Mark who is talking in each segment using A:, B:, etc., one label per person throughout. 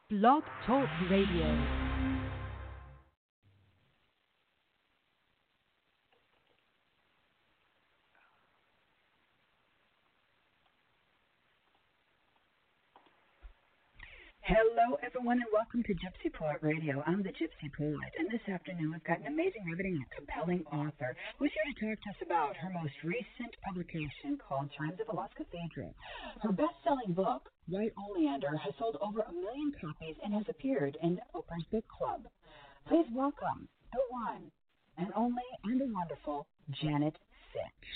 A: Blog Talk Radio. Hello, everyone, and welcome to Gypsy Poet Radio. I'm the Gypsy Poet, and this afternoon we've got an amazing, riveting, and compelling author who's here to talk to us about her most recent publication called Chimes of a Lost Cathedral. Her best-selling book, White Oleander, has sold over 1 million copies and has appeared in Oprah's Book Club. Please welcome the one and only and the wonderful Janet Fitch.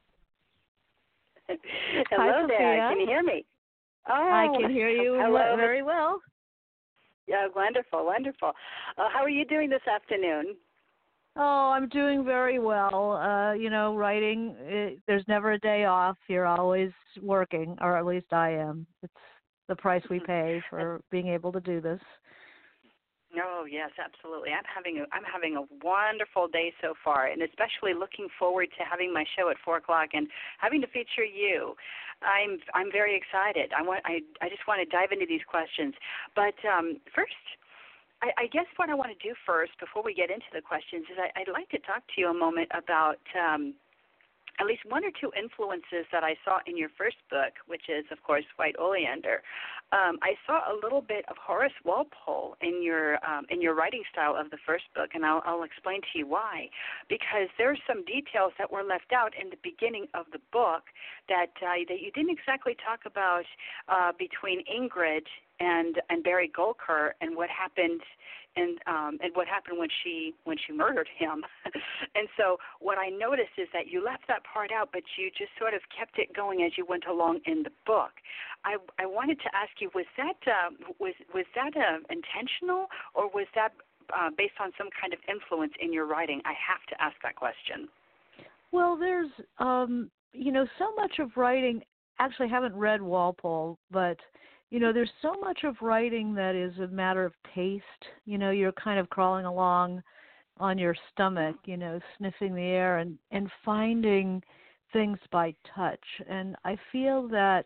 B: Hello
C: Hi,
B: there.
C: Sophia.
B: Can you hear me? Oh,
C: I can hear you
B: hello.
C: very well.
B: Yeah, wonderful, wonderful. How are you doing this afternoon?
C: Oh, I'm doing very well. Writing, there's never a day off. You're always working, or at least I am. It's the price we pay for being able to do this.
B: Oh, yes, absolutely. I'm having a wonderful day so far, and especially looking forward to having my show at 4:00 and having to feature you. I'm very excited. I just want to dive into these questions, but first, I guess what I want to do first before we get into the questions is I'd like to talk to you a moment about at least one or two influences that I saw in your first book, which is, of course, White Oleander. I saw a little bit of Horace Walpole in your writing style of the first book, and I'll explain to you why. Because there's some details that were left out in the beginning of the book that you didn't exactly talk about between Ingrid and Barry Golker and what happened and what happened when she murdered him. And so what I noticed is that you left that part out, but you just sort of kept it going as you went along in the book. I wanted to ask you, was that intentional, or was that based on some kind of influence in your writing? I have to ask that question.
C: Well, there's so much of writing. Actually, I haven't read Walpole, but there's so much of writing that is a matter of taste. You're kind of crawling along on your stomach, sniffing the air and finding things by touch. And I feel that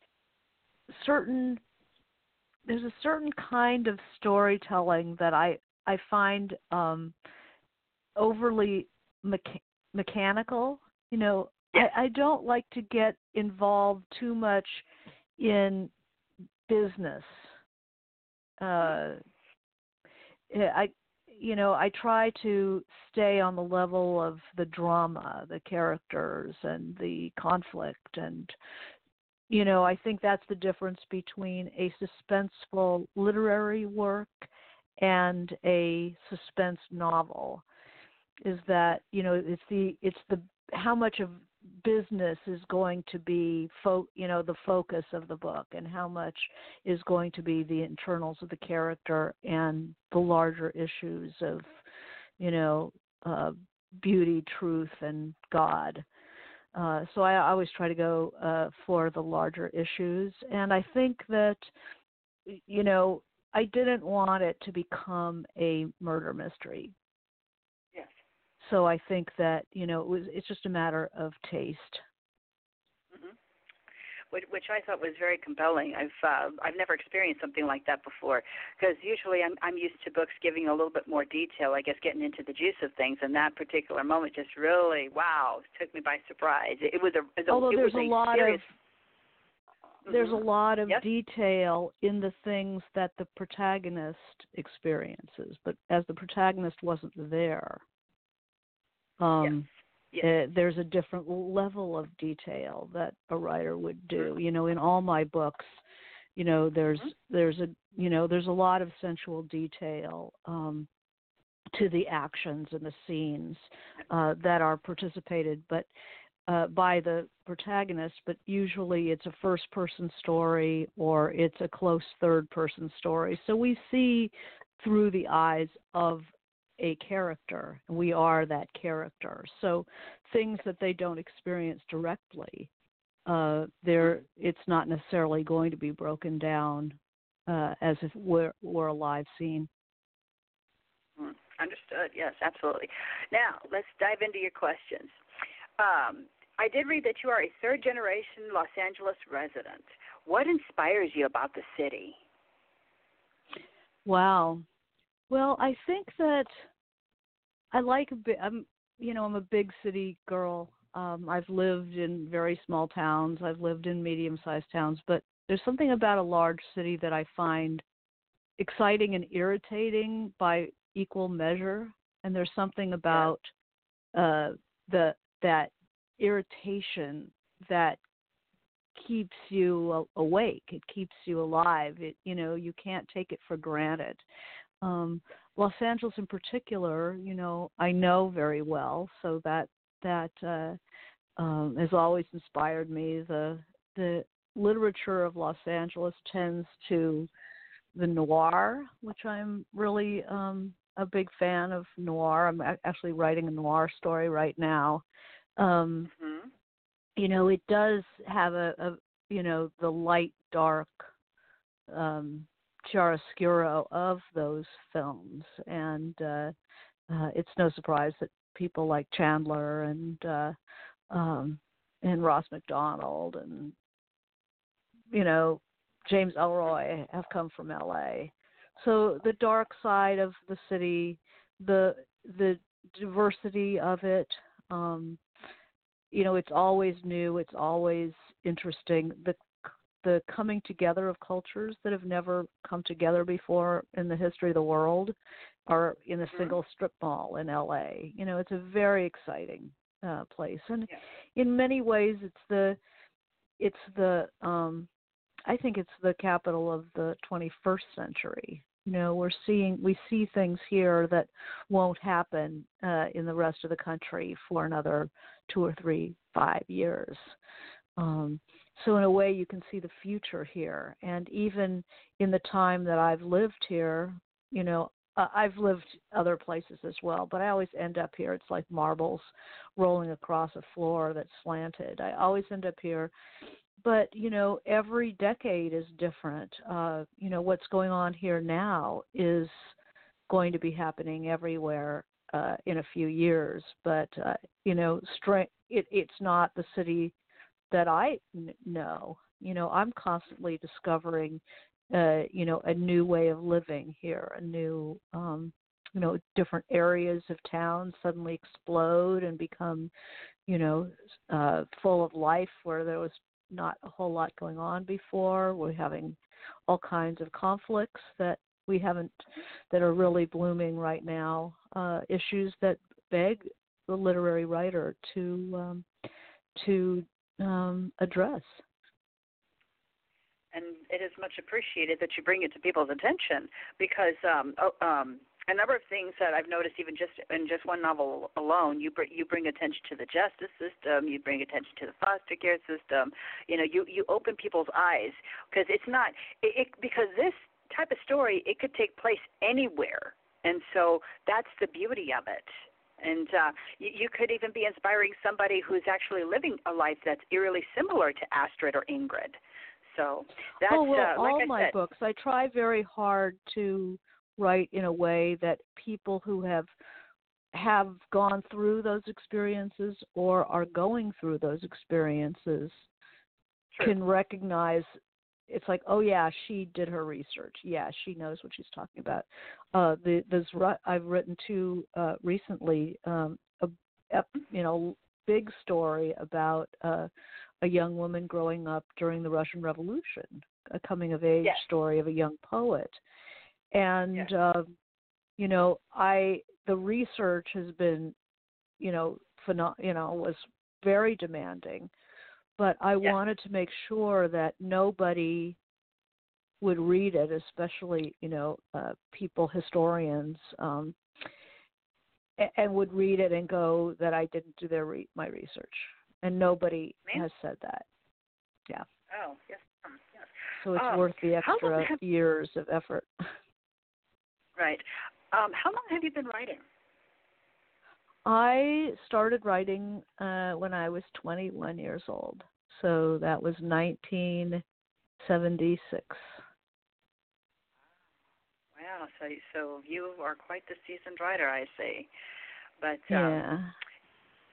C: there's a certain kind of storytelling that I find overly mechanical. I don't like to get involved too much in business. I try to stay on the level of the drama, the characters, and the conflict. And, I think that's the difference between a suspenseful literary work and a suspense novel, is that, it's the how much of business is going to be the focus of the book, and how much is going to be the internals of the character and the larger issues of beauty, truth, and God. So I always try to go for the larger issues, and I think that I didn't want it to become a murder mystery. So I think that, it's just a matter of taste.
B: Mm-hmm. Which I thought was very compelling. I've never experienced something like that before, because usually I'm used to books giving a little bit more detail, I guess, getting into the juice of things, and that particular moment just really, took me by surprise.
C: There's a lot of detail in the things that the protagonist experiences, but as the protagonist wasn't there, there's a different level of detail that a writer would do. In all my books, there's a lot of sensual detail to the actions and the scenes that are participated, but by the protagonist. But usually it's a first-person story or it's a close third-person story. So we see through the eyes of a character, and we are that character. So things that they don't experience directly, it's not necessarily going to be broken down as if we're a live scene.
B: Understood. Yes, absolutely. Now, let's dive into your questions. I did read that you are a third-generation Los Angeles resident. What inspires you about the city?
C: Wow. Well, I think that I like I'm a big city girl. I've lived in very small towns. I've lived in medium-sized towns, but there's something about a large city that I find exciting and irritating by equal measure. And there's something about that irritation that keeps you awake. It keeps you alive. You can't take it for granted. Los Angeles in particular, I know very well, so that has always inspired me. The literature of Los Angeles tends to the noir, which I'm really a big fan of noir. I'm actually writing a noir story right now. It does have the light, dark chiaroscuro of those films, and it's no surprise that people like Chandler and Ross MacDonald and James Ellroy have come from LA. So the dark side of the city, the diversity of it, it's always new, it's always interesting. The coming together of cultures that have never come together before in the history of the world are in a single strip mall in LA. It's a very exciting place, and in many ways, it's the I think it's the capital of the 21st century. We see things here that won't happen in the rest of the country for another 2 or 3, 5 years. So in a way, you can see the future here. And even in the time that I've lived here, I've lived other places as well, but I always end up here. It's like marbles rolling across a floor that's slanted. I always end up here. But, every decade is different. What's going on here now is going to be happening everywhere in a few years. But, it's not the city that I know. I'm constantly discovering, a new way of living here, a new, different areas of town suddenly explode and become, full of life where there was not a whole lot going on before. We're having all kinds of conflicts that are really blooming right now, issues that beg the literary writer to address.
B: And it is much appreciated that you bring it to people's attention, because a number of things that I've noticed, even just in just one novel alone, you bring attention to the justice system, you bring attention to the foster care system. You open people's eyes, because it's not because this type of story, it could take place anywhere, and so that's the beauty of it. And you could even be inspiring somebody who's actually living a life that's eerily similar to Astrid or Ingrid. So that's
C: all
B: like
C: my books, I try very hard to write in a way that people who have gone through those experiences or are going through those experiences can recognize. It's like, oh yeah, she did her research. Yeah, she knows what she's talking about. I've written 2 recently, big story about a young woman growing up during the Russian Revolution, a coming of age story of a young poet. And the research has been, was very demanding, but I wanted to make sure that nobody would read it, especially people, historians, and would read it and go that I didn't do my research, and nobody has said that. Yeah.
B: Oh yes. Yes.
C: So it's worth the extra years of effort.
B: Right. How long have you been writing?
C: I started writing when I was 21 years old. So that was 1976.
B: Wow. So you are quite the seasoned writer, I see. But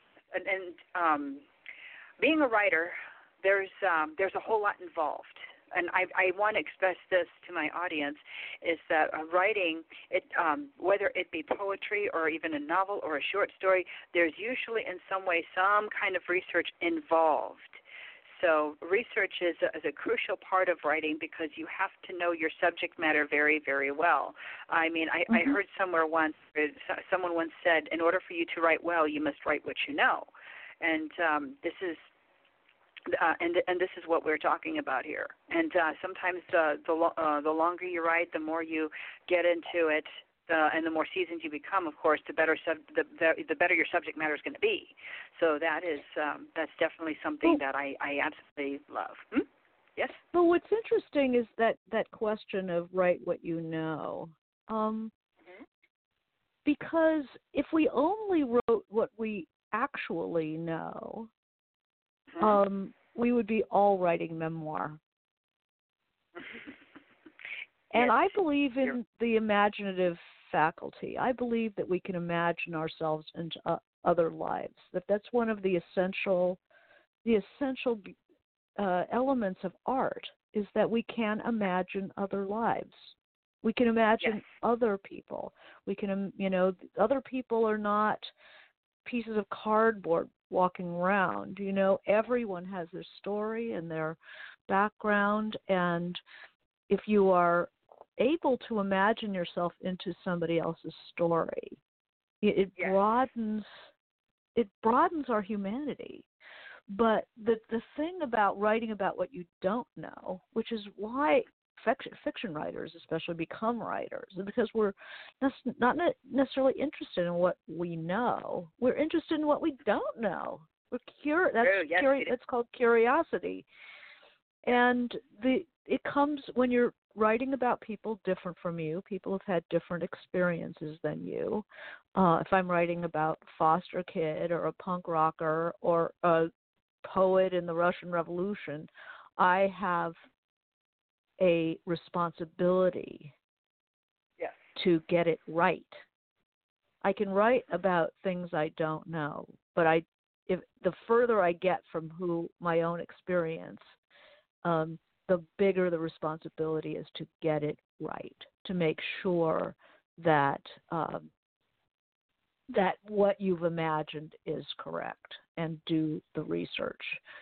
B: and being a writer, there's a whole lot involved. and I want to express this to my audience, is that writing, whether it be poetry or even a novel or a short story, there's usually in some way some kind of research involved. So research is a crucial part of writing because you have to know your subject matter very, very well. I mean, I heard somewhere once, someone once said, in order for you to write well, you must write what you know. And this is this is what we're talking about here. And sometimes the longer you write, the more you get into it, and the more seasoned you become, of course, the better the better your subject matter is going to be. So that's definitely something that I absolutely love. Yes.
C: Well, what's interesting is that question of write what you know, because if we only wrote what we actually know, we would be all writing memoir. And I believe in the imaginative faculty. I believe that we can imagine ourselves into other lives. That's one of the essential elements of art, is that we can imagine other lives. We can imagine other people. We can, other people are not pieces of cardboard walking around. Everyone has their story and their background, and if you are able to imagine yourself into somebody else's story, it broadens our humanity. But the thing about writing about what you don't know, which is why fiction writers especially become writers, because we're not necessarily interested in what we know. We're interested in what we don't know. We're that's called curiosity. And it comes when you're writing about people different from you. People have had different experiences than you. If I'm writing about a foster kid or a punk rocker or a poet in the Russian Revolution, I have a responsibility to get it right. I can write about things I don't know, but if the further I get from my own experience, the bigger the responsibility is to get it right, to make sure that that what you've imagined is correct, and do the research,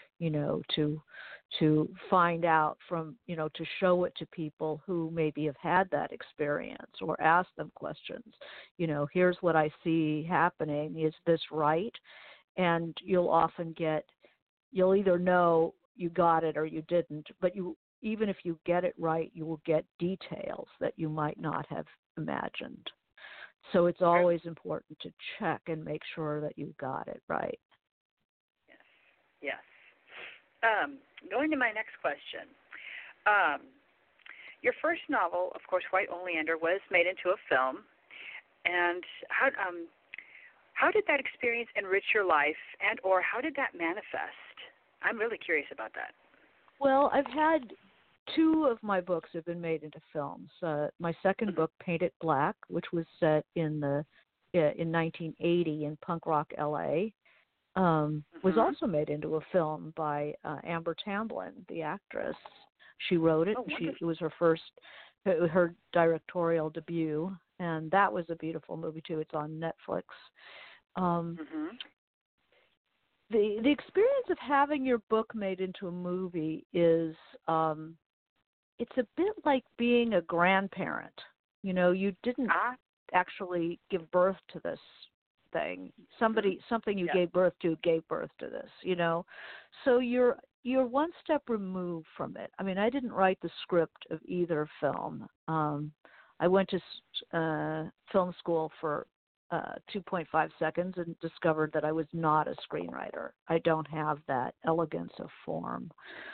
C: to find out from, to show it to people who maybe have had that experience, or ask them questions. Here's what I see happening. Is this right? And you'll either know you got it or you didn't, but even if you get it right, you will get details that you might not have imagined. So it's always important to check and make sure that you got it right.
B: Yes. Going to my next question. Your first novel, of course, White Oleander, was made into a film. And how did that experience enrich your life, and or how did that manifest? I'm really curious about that.
C: Well, I've had 2 of my books have been made into films. My second book, Paint It Black, which was set in 1980 in punk rock LA, was also made into a film by Amber Tamblyn, the actress. She wrote it. It was her directorial debut, and that was a beautiful movie too. It's on Netflix. The experience of having your book made into a movie is it's a bit like being a grandparent. You didn't actually give birth to this thing. Something you gave birth to this, So you're one step removed from it. I mean, I didn't write the script of either film. I went to film school for 2.5 seconds and discovered that I was not a screenwriter. I don't have that elegance of form.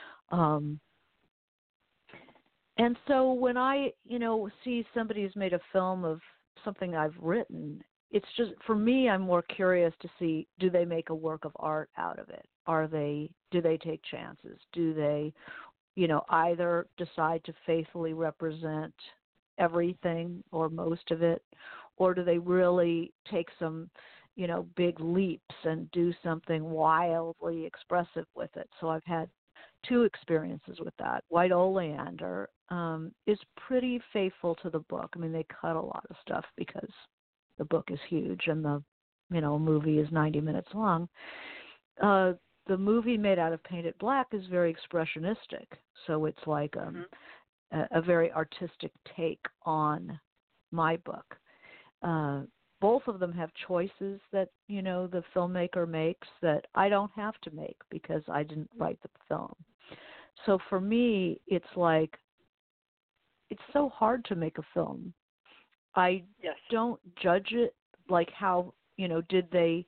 C: And so when I, see somebody who's made a film of something I've written, it's just, for me, I'm more curious to see, do they make a work of art out of it? Do they take chances? Do they, either decide to faithfully represent everything or most of it, or do they really take some, big leaps and do something wildly expressive with it? So I've had two experiences with that. White Oleander is pretty faithful to the book. I mean, they cut a lot of stuff because the book is huge and the movie is 90 minutes long. The movie Made Out of Painted Black is very expressionistic, so it's like a very artistic take on my book. Both of them have choices that, the filmmaker makes that I don't have to make because I didn't write the film. So for me, it's like, it's so hard to make a film. I don't judge it like how, did they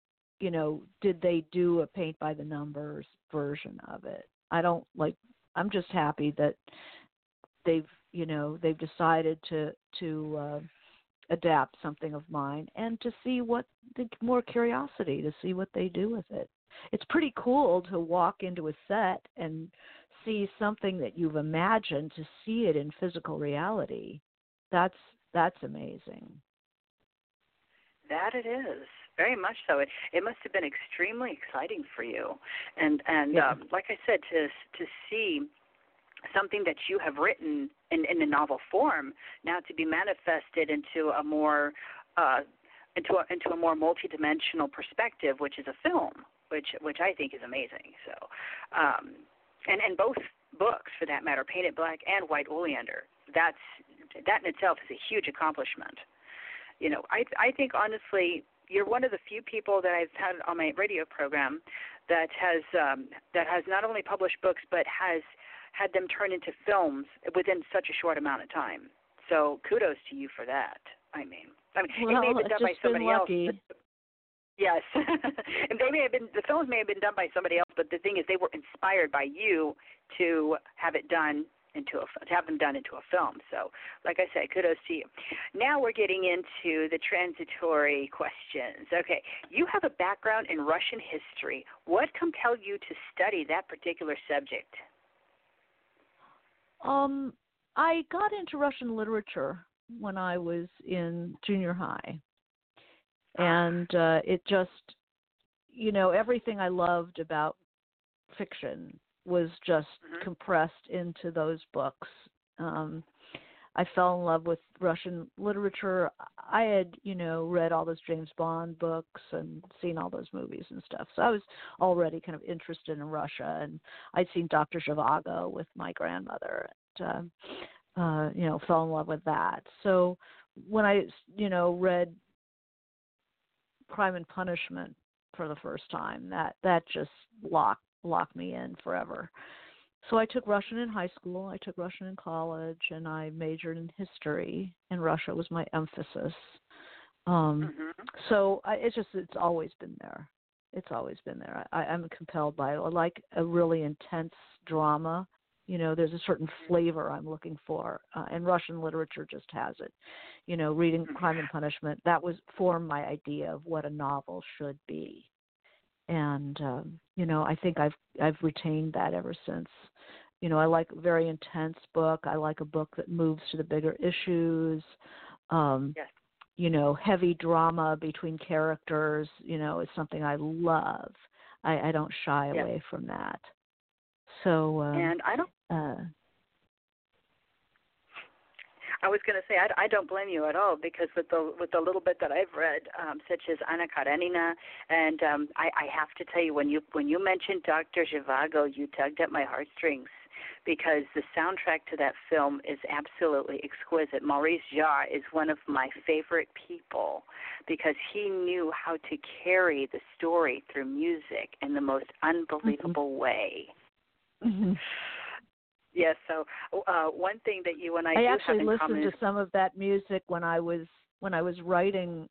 C: do a paint by the numbers version of it? I'm just happy that they've decided to adapt something of mine and to see more curiosity to see what they do with it. It's pretty cool to walk into a set and see something that you've imagined, to see it in physical reality. That's amazing.
B: That it is. Very much so. It must have been extremely exciting for you. And like I said, to see something that you have written in a novel form now to be manifested into a more into a more multidimensional perspective, which is a film, which I think is amazing. So, and both books, for that matter, Painted Black and White Oleander, that in itself is a huge accomplishment. I think honestly, you're one of the few people that I've had on my radio program that has not only published books but has had them turn into films within such a short amount of time. So kudos to you for that. I mean,
C: well,
B: it may have been done by somebody else. But, yes, and the films may have been done by somebody else, but the thing is, they were inspired by you to have it done to have them done into a film. So, like I said, kudos to you. Now we're getting into the transitory questions. Okay, you have a background in Russian history. What compelled you to study that particular subject?
C: I got into Russian literature when I was in junior high. And it just, everything I loved about fiction was just compressed into those books. I fell in love with Russian literature. I had, read all those James Bond books and seen all those movies and stuff. So I was already kind of interested in Russia, and I'd seen Dr. Zhivago with my grandmother, and fell in love with that. So when I, read Crime and Punishment for the first time, that just locked me in forever. So I took Russian in high school, I took Russian in college, and I majored in history, and Russia was my emphasis. So it's always been there. It's always been there. I'm compelled by it. I like a really intense drama. There's a certain flavor I'm looking for, and Russian literature just has it. Reading Crime and Punishment, that formed my idea of what a novel should be. And, I think I've retained that ever since. I like a very intense book. I like a book that moves to the bigger issues. Heavy drama between characters, is something I love. I don't shy away from that. So,
B: and I don't. I was going to say I don't blame you at all, because with the little bit that I've read, such as Anna Karenina, and I have to tell you, when you mentioned Dr. Zhivago, you tugged at my heartstrings, because the soundtrack to that film is absolutely exquisite. Maurice Jarre is one of my favorite people, because he knew how to carry the story through music in the most unbelievable way. Yes, so one thing that you and I do have in common.
C: I actually listened to some of that music when I was writing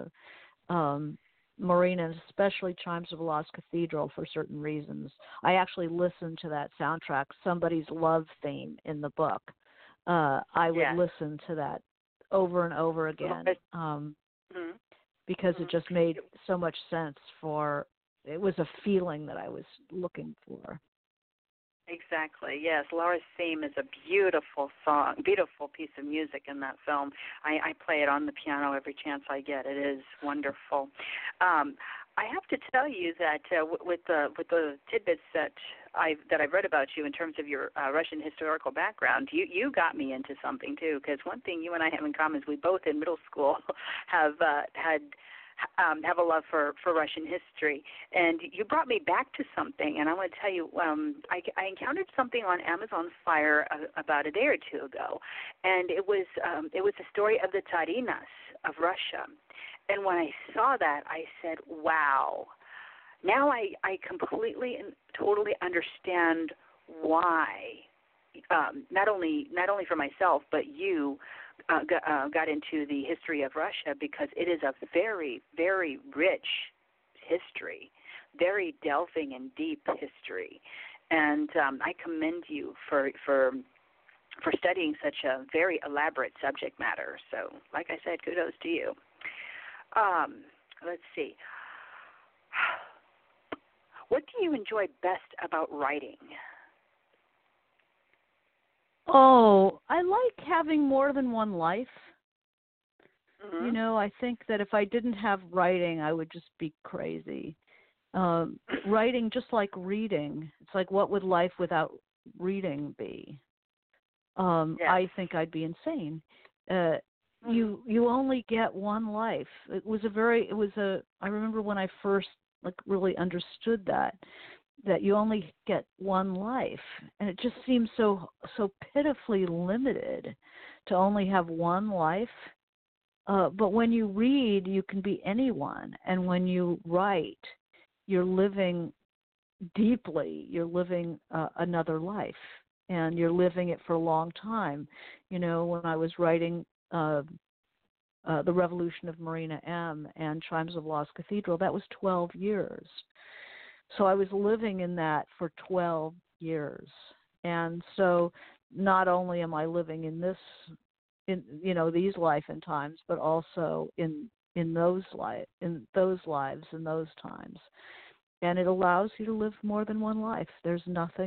C: Marina, and especially Chimes of a Lost Cathedral, for certain reasons. I actually listened to that soundtrack, somebody's love theme in the book. I would listen to that over and over again, because it just made so much sense it was a feeling that I was looking for.
B: Exactly, yes. Laura's theme is a beautiful song, beautiful piece of music in that film. I play it on the piano every chance I get. It is wonderful. I have to tell you that with the tidbits that I've read about you in terms of your Russian historical background, you got me into something too. Because one thing you and I have in common is we both in middle school have a love for Russian history, and you brought me back to something. And I want to tell you, I encountered something on Amazon Fire about a day or two ago, and it was the story of the Tsarinas of Russia. And when I saw that, I said, wow, now I completely and totally understand why, not only for myself, but you got into the history of Russia, because it is a very, very rich history, very delving and deep history. And I commend you for studying such a very elaborate subject matter. So, like I said, kudos to you. Let's see. What do you enjoy best about writing?
C: Oh, I like having more than one life.
B: Mm-hmm.
C: You know, I think that if I didn't have writing, I would just be crazy. Writing, just like reading, it's like, what would life without reading be?
B: Yes.
C: I think I'd be insane. You only get one life. I remember when I first really understood that you only get one life, and it just seems so pitifully limited to only have one life. But when you read, you can be anyone, and when you write, you're living deeply. You're living another life, and you're living it for a long time. You know, when I was writing The Revolution of Marina M. and Chimes of Lost Cathedral, that was 12 years. So I was living in that for 12 years. And so not only am I living in these life and times, but also in those lives, in those times. And it allows you to live more than one life. There's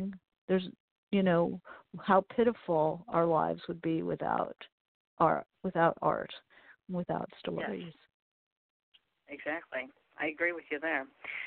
C: how pitiful our lives would be without art, without stories.
B: Yes. Exactly. I agree with you there.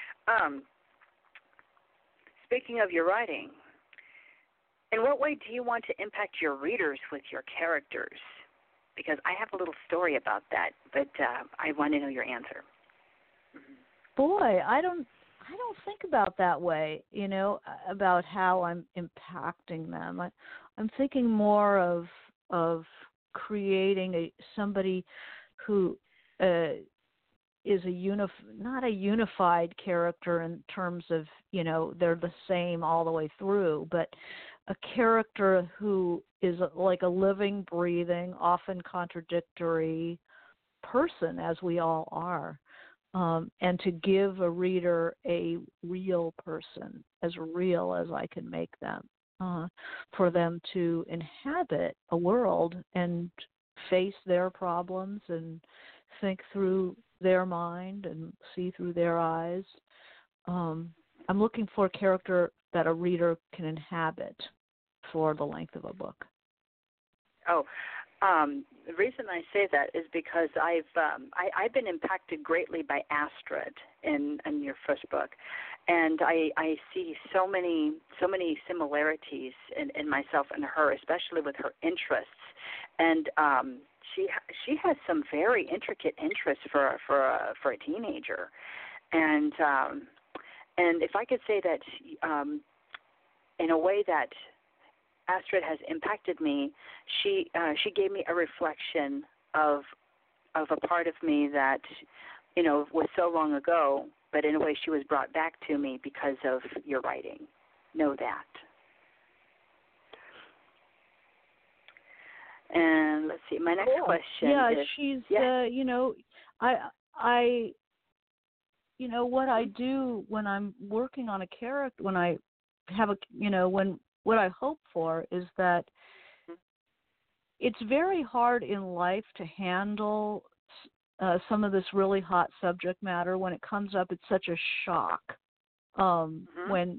B: Speaking of your writing, in what way do you want to impact your readers with your characters? Because I have a little story about that, but I want to know your answer.
C: Boy, I don't think about that way, about how I'm impacting them. I'm thinking more of creating somebody who is not a unified character in terms of, they're the same all the way through, but a character who is like a living, breathing, often contradictory person, as we all are. And to give a reader a real person, as real as I can make them, for them to inhabit a world and face their problems and think through their mind and see through their eyes. I'm looking for a character that a reader can inhabit for the length of a book.
B: Oh, the reason I say that is because I've been impacted greatly by Astrid in your first book, and I see so many similarities in myself and her, especially with her interests, and she has some very intricate interests for a teenager, and if I could say that in a way that Astrid has impacted me, she gave me a reflection of a part of me that, was so long ago, but in a way she was brought back to me because of your writing. Know that. And let's see, my next question is...
C: She's, what I do when I'm working on a character, when I have what I hope for is that it's very hard in life to handle some of this really hot subject matter. When it comes up, it's such a shock. When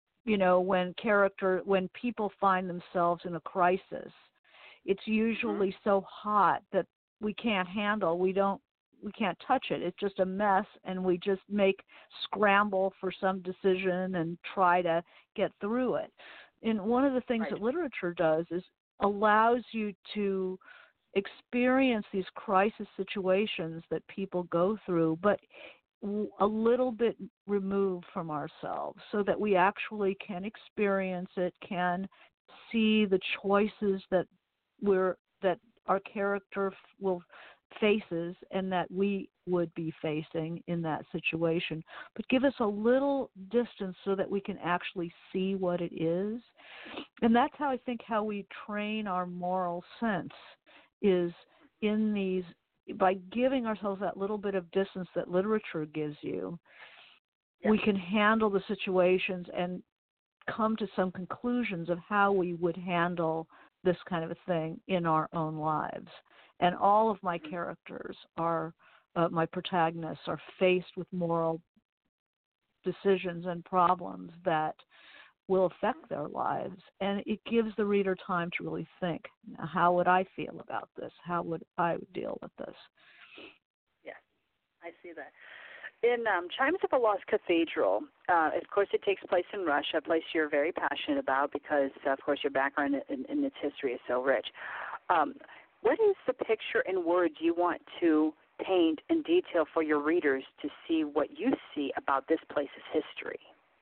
C: people find themselves in a crisis, it's usually so hot that we can't handle. We don't touch it. It's just a mess, and we just scramble for some decision and try to get through it. And one of the things that literature does is allows you to experience these crisis situations that people go through, but a little bit removed from ourselves, so that we actually can experience it, can see the choices that our character faces and that we would be facing in that situation, but give us a little distance so that we can actually see what it is. And that's how I think how we train our moral sense is in these, by giving ourselves that little bit of distance that literature gives you, we can handle the situations and come to some conclusions of how we would handle this kind of a thing in our own lives. And all of my characters are, my protagonists are faced with moral decisions and problems that will affect their lives. And it gives the reader time to really think, how would I feel about this? How would I deal with this?
B: Yes, I see that. In Chimes of a Lost Cathedral, of course, it takes place in Russia, a place you're very passionate about because, of course, your background in its history is so rich. What is the picture in words you want to paint in detail for your readers to see what you see about this place's history?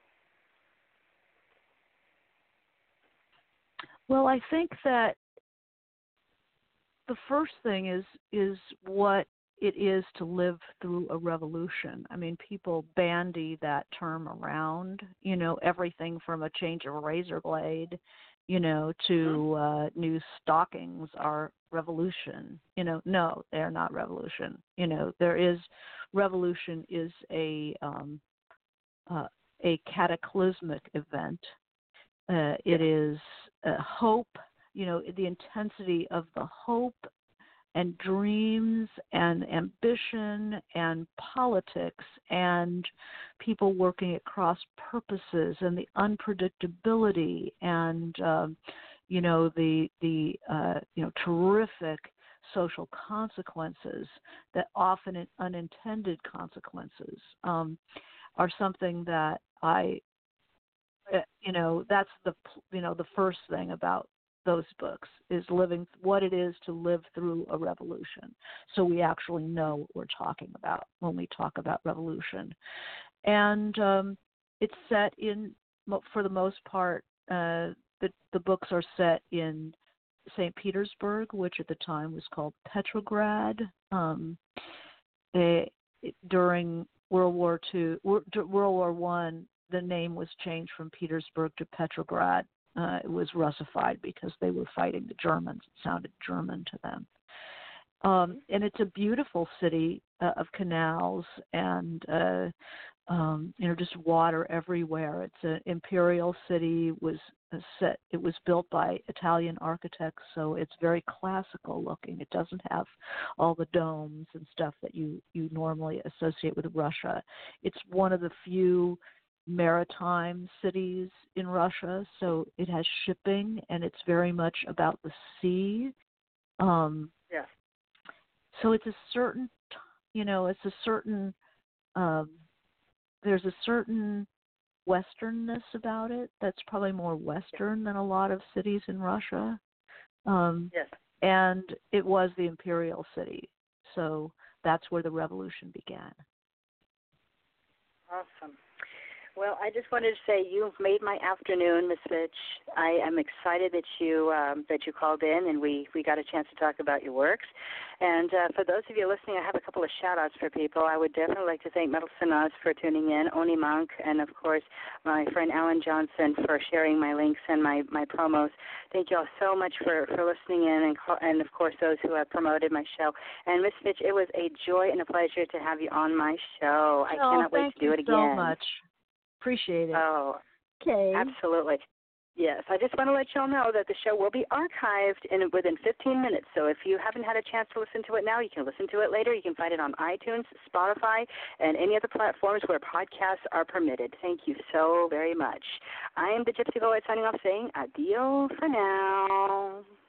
C: Well, I think that the first thing is what it is to live through a revolution. I mean, people bandy that term around, everything from a change of a razor blade, to new stockings are revolution. No, they're not revolution. Revolution is a cataclysmic event. It is hope, the intensity of the hope and dreams and ambition and politics and people working at cross purposes and the unpredictability and the terrific social consequences that often unintended consequences are something that that's the first thing about those books is living what it is to live through a revolution. So we actually know what we're talking about when we talk about revolution. And it's set in, for the most part, the books are set in St. Petersburg, which at the time was called Petrograd. During World War I, the name was changed from Petersburg to Petrograd. It was Russified because they were fighting the Germans. It sounded German to them. And it's a beautiful city of canals and, just water everywhere. It's an imperial city. It was built by Italian architects, so it's very classical looking. It doesn't have all the domes and stuff that you normally associate with Russia. It's one of the few maritime cities in Russia, so it has shipping, and it's very much about the sea.
B: Yes.
C: So it's a certain, there's a certain Westernness about it that's probably more Western than a lot of cities in Russia.
B: Yes.
C: And it was the imperial city, so that's where the revolution began.
B: Awesome. Well, I just wanted to say you've made my afternoon, Ms. Fitch. I am excited that you called in and we got a chance to talk about your works. And for those of you listening, I have a couple of shout-outs for people. I would definitely like to thank Medelson Oz for tuning in, Oni Monk, and, of course, my friend Alan Johnson for sharing my links and my promos. Thank you all so much for listening in and, of course, those who have promoted my show. And, Ms. Fitch, it was a joy and a pleasure to have you on my show. I cannot wait to do it again.
C: Thank you so much. Appreciate it.
B: Oh,
C: okay.
B: Absolutely. Yes, I just want to let you all know that the show will be archived within 15 minutes. So if you haven't had a chance to listen to it now, you can listen to it later. You can find it on iTunes, Spotify, and any other platforms where podcasts are permitted. Thank you so very much. I am the Gypsy Poet signing off saying adieu for now.